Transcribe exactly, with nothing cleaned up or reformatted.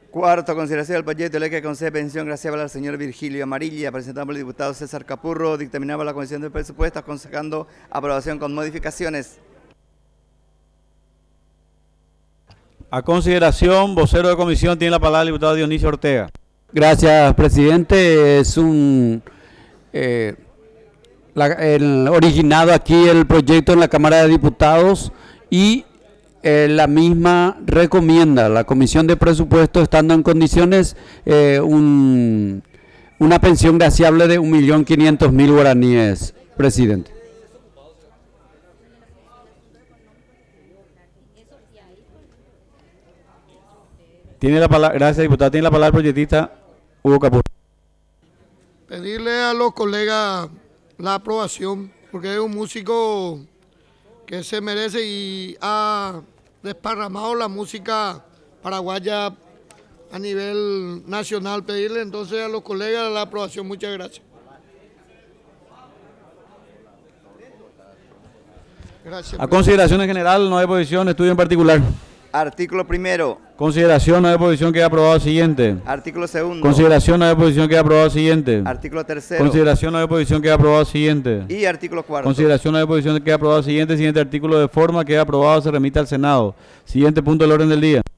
Cuarto, consideración del proyecto de ley que concede pensión graciable al señor Virgilio Amarilla, presentado por el diputado César Capurro, dictaminado por la Comisión de Presupuestos, aconsejando aprobación con modificaciones. A consideración, vocero de comisión, tiene la palabra el diputado Dionisio Ortega. Gracias, presidente. Es un eh, la, el originado aquí el proyecto en la Cámara de Diputados y eh, la misma recomienda la Comisión de Presupuestos, estando en condiciones, eh, un, una pensión graciable de un millón quinientos mil guaraníes, presidente. Tiene la palabra, gracias, diputado. Tiene la palabra el proyectista Hugo Capurro. Pedirle a los colegas la aprobación, porque es un músico que se merece y ha desparramado la música paraguaya a nivel nacional. Pedirle entonces a los colegas la aprobación. Muchas gracias. Gracias. A consideración en general, no hay posición, estudio en particular. Artículo primero. Consideración, no hay posición, queda aprobado el siguiente. Artículo segundo. Consideración, no hay posición, queda aprobado el siguiente. Artículo tercero. Consideración, no hay posición, queda aprobado el siguiente. Y artículo cuarto. Consideración, no hay posición, queda aprobado el siguiente. Siguiente artículo de forma, queda aprobado, se remite al Senado. Siguiente punto del orden del día.